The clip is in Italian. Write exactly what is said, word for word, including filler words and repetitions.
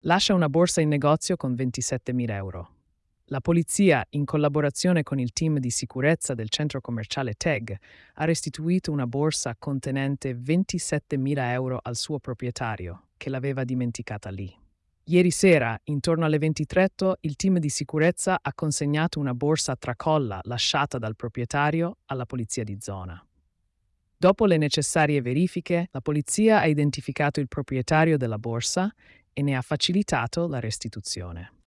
Lascia una borsa in negozio con ventisettemila euro. La polizia, in collaborazione con il team di sicurezza del centro commerciale T E G, ha restituito una borsa contenente ventisettemila euro al suo proprietario, che l'aveva dimenticata lì. Ieri sera, intorno alle ventitré, il team di sicurezza ha consegnato una borsa a tracolla lasciata dal proprietario alla polizia di zona. Dopo le necessarie verifiche, la polizia ha identificato il proprietario della borsa e ne ha facilitato la restituzione.